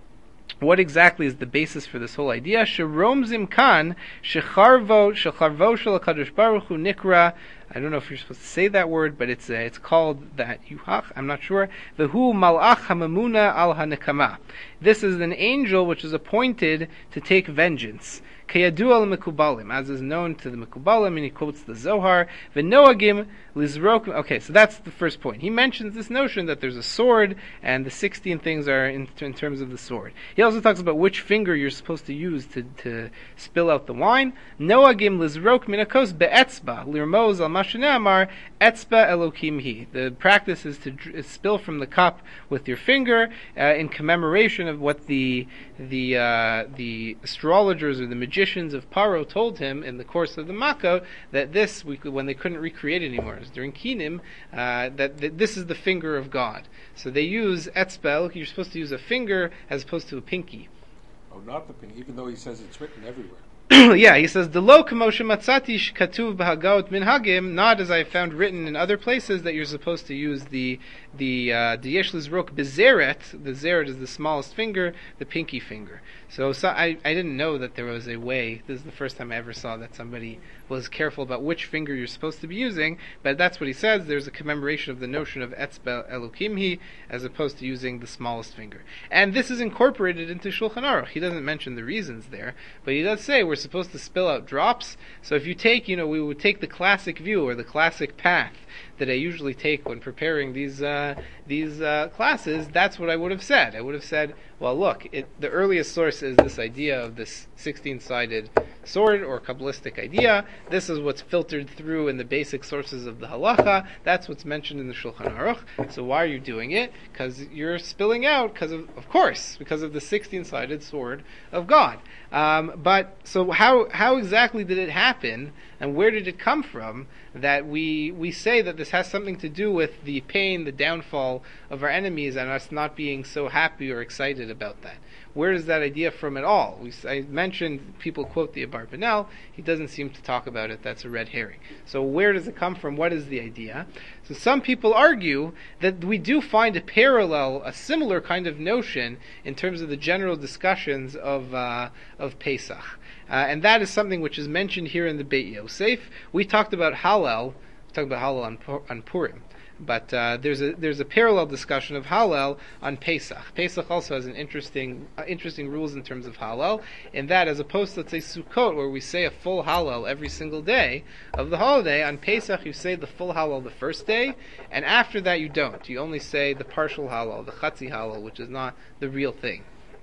What exactly is the basis for this whole idea? Sheromzim kan shecharvo shecharvo shel Hakadosh Baruch Hu nikra. I don't know if you're supposed to say that word, but it's uh, it's called that yuhach. I'm not sure. Vehu malach hamamuna al hanekama. This is an angel which is appointed to take vengeance. Kayadu al mekubalim, as is known to the mekubalim, and he quotes the Zohar. V'noagim lizrok. Okay, so that's the first point. He mentions this notion that there's a sword, and the sixteen things are in, in terms of the sword. He also talks about which finger you're supposed to use to, to spill out the wine. Noagim lizrok minakos be'etzba lirmoz al mashane amar etzba elokim hi. The practice is to dr- spill from the cup with your finger uh, in commemoration of what the the uh, the astrologers or the magicians of Paro told him in the course of the Makkah, that this, we could, when they couldn't recreate it anymore, it was during Kinim, uh, that, that this is the finger of God. So they use etzbel, you're supposed to use a finger as opposed to a pinky. Oh, not the pin, even though he says it's written everywhere. Yeah, he says, the lo kamoshe matzati katuv b'hagaot minhagim, not as I found written in other places that you're supposed to use the the yesh lizrok bezeret. The zeret is the smallest finger, the pinky finger. So, so I, I didn't know that there was a way. This is the first time I ever saw that somebody was careful about which finger you're supposed to be using, but that's what he says. There's a commemoration of the notion of etzbel elokimhi as opposed to using the smallest finger. And this is incorporated into Shulchan Aruch. He doesn't mention the reasons there, but he does say we're supposed to spill out drops. So if you take, you know, we would take the classic view or the classic path that I usually take when preparing these uh, these uh, classes. That's what I would have said. I would have said, well, look, it, the earliest source is this idea of this sixteen-sided sword or Kabbalistic idea. This is what's filtered through in the basic sources of the halacha. That's what's mentioned in the Shulchan Aruch. So why are you doing it? Because you're spilling out, because of, of course, because of the sixteen-sided sword of God. Um, but so how how exactly did it happen, and where did it come from that we we say that this has something to do with the pain, the downfall of our enemies, and us not being so happy or excited about that? Where is that idea from at all? We, I mentioned people quote the Abarbanel. He doesn't seem to talk about it. That's a red herring. So where does it come from? What is the idea? So some people argue that we do find a parallel, a similar kind of notion in terms of the general discussions of uh, of Pesach. Uh, and that is something which is mentioned here in the Beit Yosef. We talked about Hallel. We talked about Hallel on, Pur- on Purim. But uh, there's a there's a parallel discussion of Hallel on Pesach. Pesach also has an interesting uh, interesting rules in terms of Hallel, in that as opposed to, let's say, Sukkot, where we say a full Hallel every single day of the holiday, on Pesach you say the full Hallel the first day, and after that you don't. You only say the partial Hallel, the Chatzi Hallel, which is not the real thing.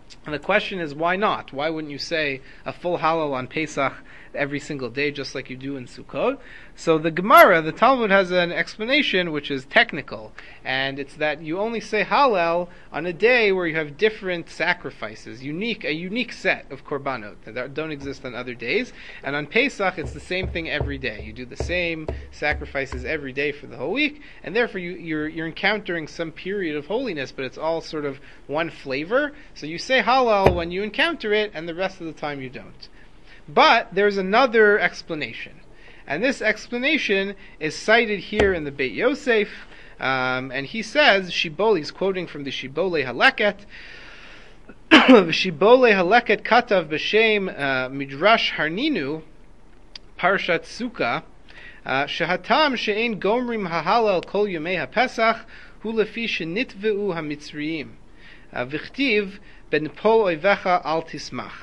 And the question is, why not? Why wouldn't you say a full Hallel on Pesach every single day, just like you do in Sukkot? So the Gemara, the Talmud, has an explanation which is technical, and it's that you only say Hallel on a day where you have different sacrifices, unique, a unique set of korbanot that don't exist on other days. And on Pesach, it's the same thing every day. You do the same sacrifices every day for the whole week, and therefore you, you're you're encountering some period of holiness, but it's all sort of one flavor. So you say Hallel when you encounter it, and the rest of the time you don't. But there's another explanation. And this explanation is cited here in the Beit Yosef, um, and he says, Shibbolei, he's quoting from the Shibbolei Haleket, Shibbolei Haleket katav b'shem uh, Midrash Harninu, Parshat Sukkah, uh, Shehatam she'ein gomrim ha'halal kol yomei ha'pesach, hu lefi shenitve'u ha'mitzriyim, uh, v'chtiv ben pol oivecha al tismach.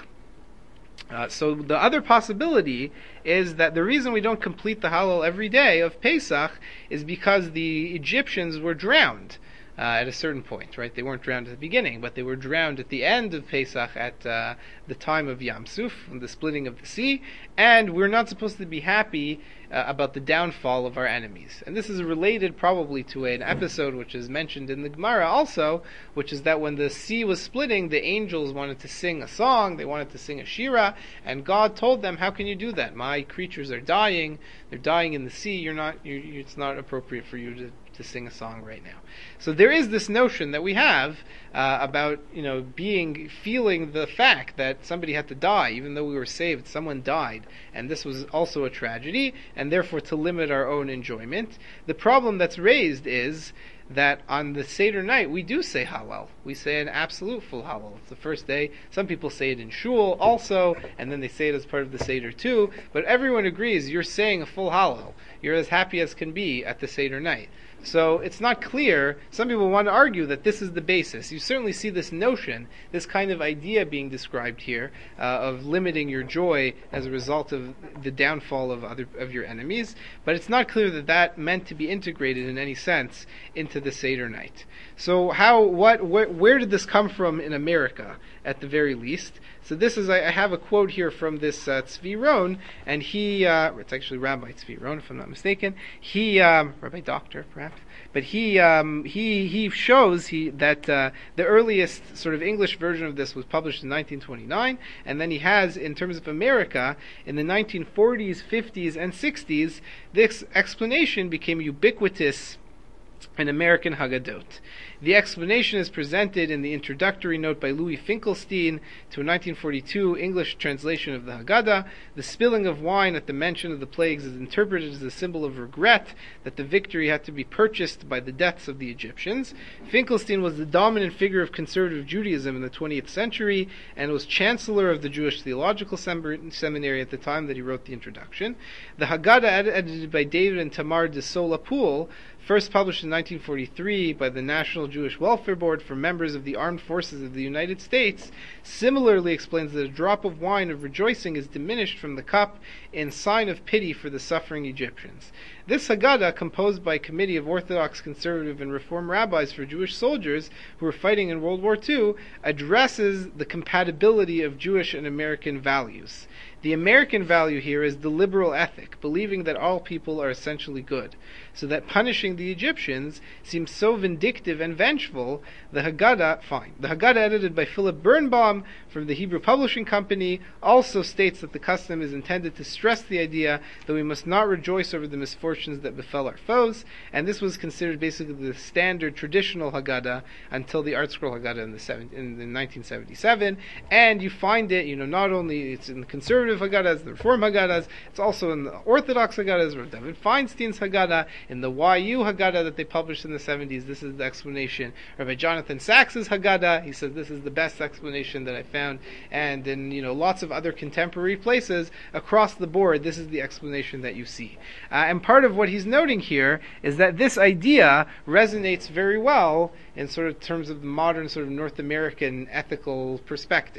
Uh, so the other possibility is that the reason we don't complete the Hallel every day of Pesach is because the Egyptians were drowned uh, at a certain point, right? They weren't drowned at the beginning, but they were drowned at the end of Pesach at uh, the time of Yam Suf, the splitting of the sea, and we're not supposed to be happy uh, about the downfall of our enemies. And this is related probably to an episode which is mentioned in the Gemara also, which is that when the sea was splitting, the angels wanted to sing a song, they wanted to sing a shira, and God told them, how can you do that? My creatures are dying, they're dying in the sea, you're not, you, it's not appropriate for you to to sing a song right now. So there is this notion that we have uh, about, you know, being, feeling the fact that somebody had to die, even though we were saved, someone died, and this was also a tragedy, and therefore to limit our own enjoyment. The problem that's raised is that on the Seder night, we do say Hallel. We say an absolute full Hallel. It's the first day. Some people say it in Shul also, and then they say it as part of the Seder too, but everyone agrees you're saying a full Hallel. You're as happy as can be at the Seder night. So it's not clear. Some people want to argue that this is the basis. You certainly see this notion, this kind of idea being described here, uh, of limiting your joy as a result of the downfall of other of your enemies. But it's not clear that that meant to be integrated in any sense into the Seder night. So how, what, where, where did this come from in America, at the very least? So this is, I have a quote here from this uh, Tzvi Ron, and he, uh, it's actually Rabbi Tzvi Ron, if I'm not mistaken. He, um, Rabbi Doctor, perhaps, but he, um, he, he shows he that uh, the earliest sort of English version of this was published in nineteen twenty-nine, and then he has, in terms of America, in the nineteen forties, fifties, and sixties, this explanation became ubiquitous in American Haggadot. The explanation is presented in the introductory note by Louis Finkelstein to a nineteen forty-two English translation of the Haggadah. The spilling of wine at the mention of the plagues is interpreted as a symbol of regret that the victory had to be purchased by the deaths of the Egyptians. Finkelstein was the dominant figure of conservative Judaism in the twentieth century and was chancellor of the Jewish Theological Seminary at the time that he wrote the introduction. The Haggadah, ed- edited by David and Tamar de Sola-Pool, first published in nineteen forty-three by the National Jewish Welfare Board for members of the Armed Forces of the United States, similarly explains that a drop of wine of rejoicing is diminished from the cup in sign of pity for the suffering Egyptians. This Haggadah, composed by a committee of Orthodox, Conservative, and Reform rabbis for Jewish soldiers who were fighting in World War Two, addresses the compatibility of Jewish and American values. The American value here is the liberal ethic, believing that all people are essentially good, so that punishing the Egyptians seems so vindictive and vengeful. The Haggadah, fine. The Haggadah, edited by Philip Birnbaum from the Hebrew Publishing Company, also states that the custom is intended to stress the idea that we must not rejoice over the misfortunes that befell our foes, and this was considered basically the standard traditional Haggadah until the Art Scroll Haggadah in the, seven, in the nineteen seventy-seven, and you find it, you know, not only it's in the conservative Haggadahs, the Reform Haggadahs, it's also in the Orthodox Haggadahs, Rav David Feinstein's Haggadah, in the Y U Haggadah that they published in the seventies. This is the explanation. Rabbi Jonathan Sachs's Haggadah, he says this is the best explanation that I found, and in, you know, lots of other contemporary places across the board, this is the explanation that you see. Uh, and part of what he's noting here is that this idea resonates very well in sort of terms of the modern sort of North American ethical perspective,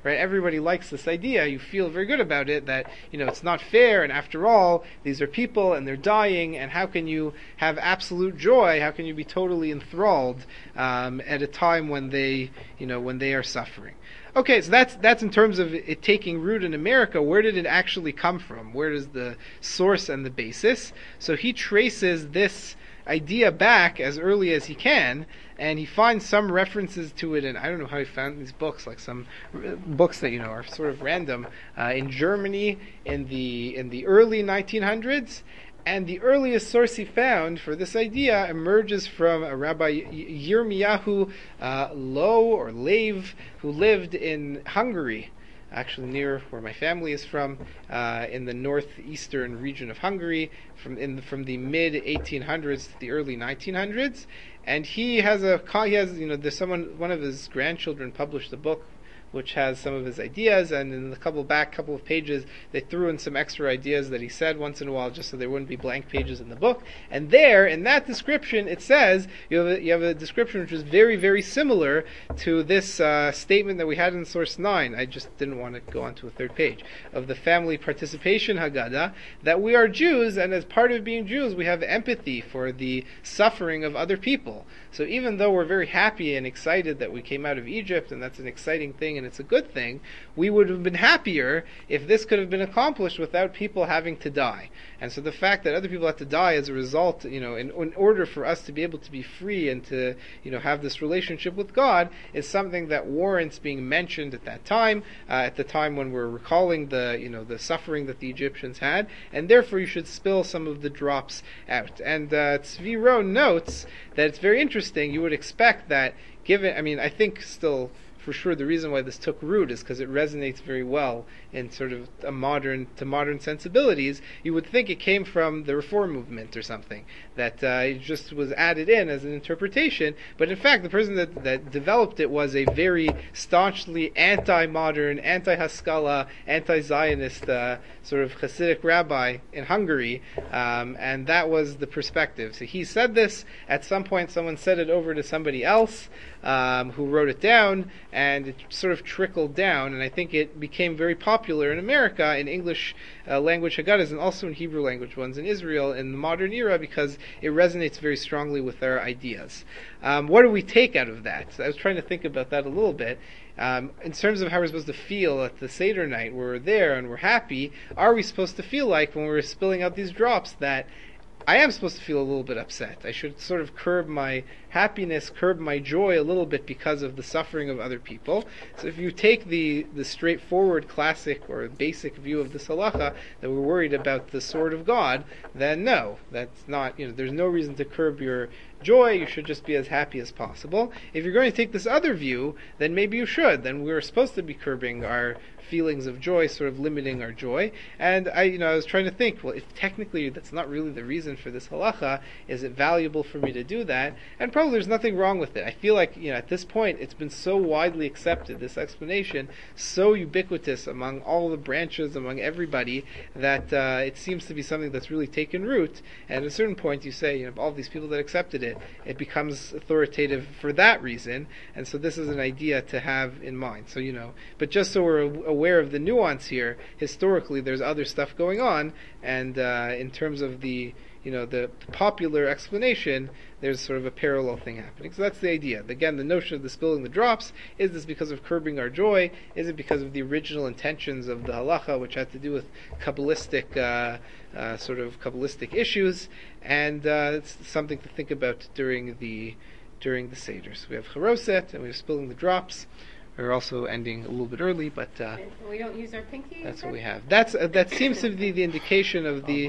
right? Everybody likes this idea. You feel very good about it that, you know, it's not fair, and after all, these are people and they're dying, and how can you have absolute joy? How can you be totally enthralled um, at a time when they, you know, when they are suffering? Okay, so that's that's in terms of it taking root in America. Where did it actually come from? Where is the source and the basis? So he traces this idea back as early as he can, and he finds some references to it, and I don't know how he found these books, like some r- books that, you know, are sort of random, uh, in Germany in the in the early nineteen hundreds. And the earliest source he found for this idea emerges from a Rabbi Yirmiyahu uh, Lo or Lev, who lived in Hungary, actually near where my family is from, uh, in the northeastern region of Hungary, from in from the mid eighteen hundreds to the early nineteen hundreds. And he has a he has you know there's someone one of his grandchildren published a book which has some of his ideas, and in the couple back couple of pages they threw in some extra ideas that he said once in a while, just so there wouldn't be blank pages in the book. And there, in that description, it says you have a, you have a description which is very, very similar to this uh, statement that we had in source nine. I just didn't want to go on to a third page of the family participation Haggadah, that we are Jews, and as part of being Jews, we have empathy for the suffering of other people. So even though we're very happy and excited that we came out of Egypt, and that's an exciting thing and it's a good thing, we would have been happier if this could have been accomplished without people having to die. And so the fact that other people have to die as a result, you know, in, in order for us to be able to be free and to, you know, have this relationship with God, is something that warrants being mentioned at that time, uh, at the time when we're recalling the, you know, the suffering that the Egyptians had, and therefore you should spill some of the drops out. And uh, Tzvi Rowe notes that it's very interesting. You would expect that, given, I mean, I think still, for sure, the reason why this took root is because it resonates very well in sort of a modern to modern sensibilities. You would think it came from the Reform movement or something, that uh, it just was added in as an interpretation. But in fact, the person that, that developed it was a very staunchly anti-modern, anti-Haskalah, anti-Zionist uh, sort of Hasidic rabbi in Hungary, um, and that was the perspective. So he said this. At some point, someone said it over to somebody else, Um, who wrote it down, and it sort of trickled down, and I think it became very popular in America in English uh, language Haggadahs, and also in Hebrew language ones in Israel in the modern era, because it resonates very strongly with our ideas. Um, what do we take out of that? So I was trying to think about that a little bit. Um, in terms of how we're supposed to feel at the Seder night, where we're there and we're happy, are we supposed to feel like when we're spilling out these drops that I am supposed to feel a little bit upset? I should sort of curb my happiness, curb my joy a little bit because of the suffering of other people. So if you take the, the straightforward classic or basic view of this halacha, that we're worried about the sword of God, then no, that's not, you know, there's no reason to curb your joy. You should just be as happy as possible. If you're going to take this other view, then maybe you should. Then we're supposed to be curbing our feelings of joy, sort of limiting our joy. And I, you know, I was trying to think, well, if technically that's not really the reason for this halacha, is it valuable for me to do that? And probably there's nothing wrong with it. I feel like, you know, at this point, it's been so widely accepted, this explanation, so ubiquitous among all the branches, among everybody, that uh, it seems to be something that's really taken root. And at a certain point, you say, you know, all these people that accepted it, it becomes authoritative for that reason. And so this is an idea to have in mind. So, you know, but just so we're aware of the nuance here, historically there's other stuff going on, and uh, in terms of the, you know, the, the popular explanation, there's sort of a parallel thing happening. So that's the idea. Again, the notion of the spilling the drops, is this because of curbing our joy? Is it because of the original intentions of the halacha, which had to do with Kabbalistic, uh, uh, sort of Kabbalistic issues? And uh, it's something to think about during the during the Seder. So we have Charoset, and we have spilling the drops. We're also ending a little bit early, but uh, We don't use our pinky? that's what we have. That's uh, that seems to be the indication of the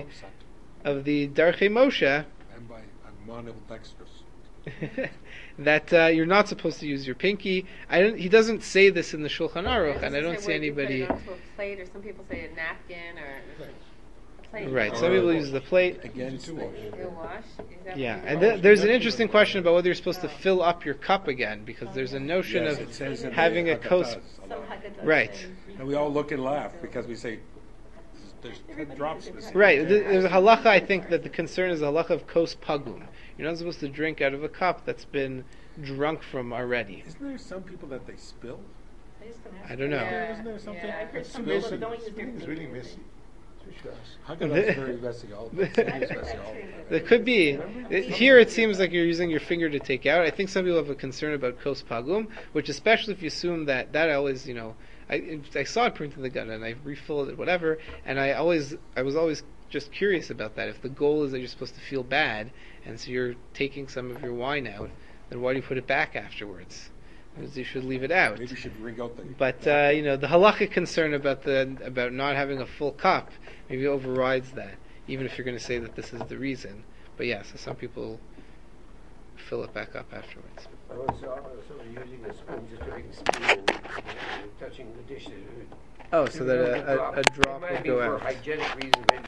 of the Darchei Moshe, And by monodextrous. that uh, you're not supposed to use your pinky. I don't. He doesn't say this in the Shulchan Aruch, and I don't see anybody. Put it onto a plate, or some people say a napkin, or a plate. Right. Some people use the plate. Again, to wash. You wash? Is that Yeah, what you and wash? th- there's an interesting question about whether you're supposed to fill up your cup again, because there's a notion Yes, of it says in having the a kos. Haggadahs. Some Haggadah Right. and- And we all look and laugh because we say, there's ten drops missing. Right. th- There's a halacha. I think that the concern is a halacha of kos pagum. You're not supposed to drink out of a cup that's been drunk from already. Isn't there some people that they spill? I just don't ask. I don't know. Yeah, Isn't there something? yeah. I've heard It's some people messy. don't use their It's really fingers. messy. It's for sure. How come that's very messy all the time? I've It's heard messy that all the too. time. It could be. It, here it seems like you're using your finger to take out. I think some people have a concern about kos pagum, which especially if you assume that that always, you know, I I saw it printed in the gun and I refilled it, whatever, and I always I was always just curious about that. If the goal is that you're supposed to feel bad, and so you're taking some of your wine out, then why do you put it back afterwards? Because you should leave it out. Maybe you should wring out the. But uh, you know, the halakhic concern about the about not having a full cup maybe overrides that, even if you're going to say that this is the reason. But yeah, so some people fill it back up afterwards. I was uh, sort of using a spoon, just a big spoon, and, and touching the dishes. Oh, so that a, a, a It drop might would be go for out. hygienic reasons, maybe